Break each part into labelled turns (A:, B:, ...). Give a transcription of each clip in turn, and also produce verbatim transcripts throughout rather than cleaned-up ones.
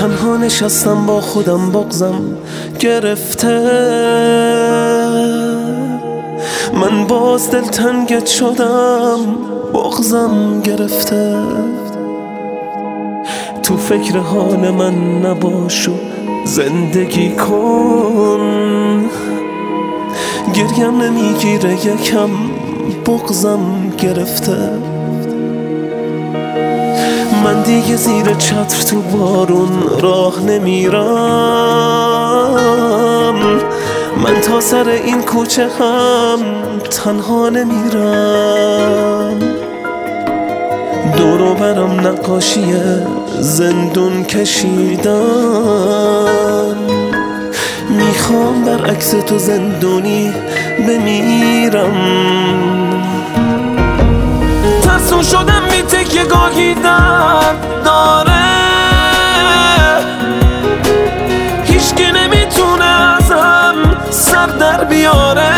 A: تنها نشستم با خودم بغضم گرفته، من باز دلتنگت شدم بغضم گرفته. تو فکر حال من نباش و زندگی کن، گریم نمیگیره یکم بغضم گرفته. من دیگه زیر چتر تو بارون راه نمیرم، من تا سر این کوچه هم تنها نمیرم. دور و برم نقاشی زندون کشیدن، میخوام در عکس تو زندونی بمیرم. ترسون شدم بی تکیه گاهی درد داره، هیچکی نمیتونه ازم سر در بیاره.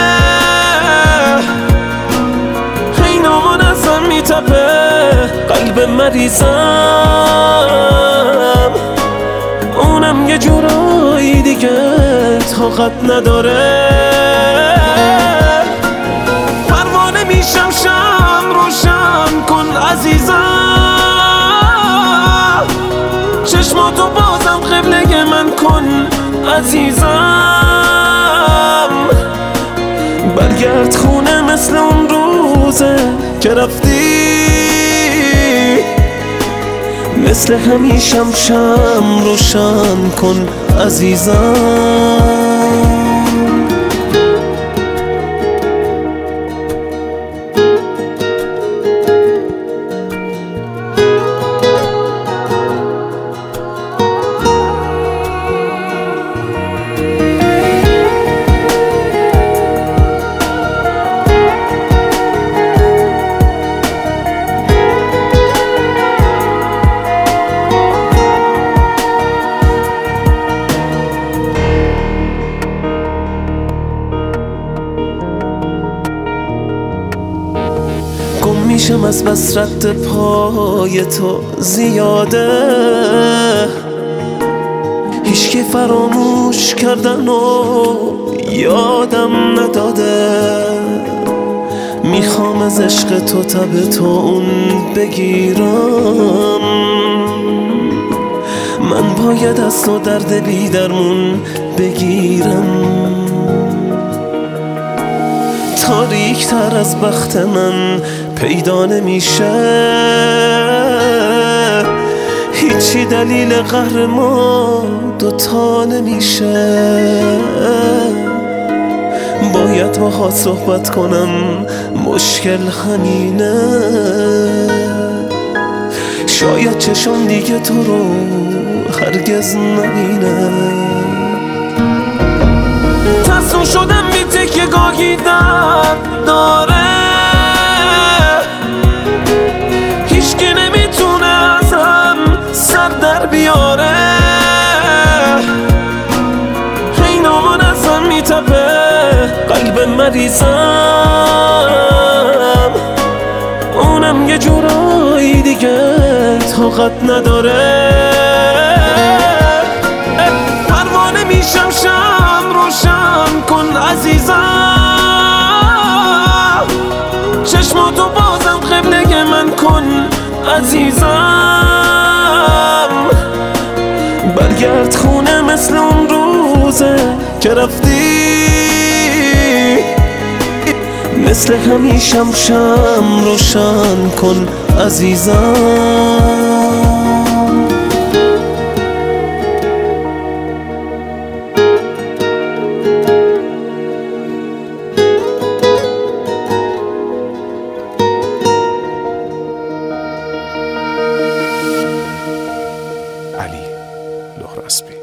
A: اینامان ازم میتپه قلب مریضم، اونم یه جورایی دیگه طاقت نداره. پروانه میشم شم روشن کن عزیزم، چشماتو بازم قبله من کن عزیزم. برگرد خونه مثل اون روزه که رفتی، مثل همیشم شم روشن کن عزیزم. گم میشم از بس رد پای تو زیاده، هیچکی فراموش کردن و یادم نداده. میخوام از عشق تو تب تو اون بگیرم، من باید از تو درد بی درمون بگیرم. تاریک تر از بخت من پیدا نمیشه، هیچی دلیل قهر ما دوتا نمیشه. باید باهات صحبت کنم مشکل همینه، شاید چشم دیگه تو رو هرگز نبینه. ترسون شدم بی تکیه گاهی درد داره، هیچکی نمیتونه ازم سر در بیاره. اینامان ازم میتپه قلب مریضم، اونم یه جورایی دیگه طاقت نداره. پروانه میشم شم روشن کن عزیزم، چشماتو بازم قبله من کن عزیزم. برگرد خونه مثل اون روزه که رفتی، مثل همیشم شم روشن کن عزیزم.
B: علی لهراسبی.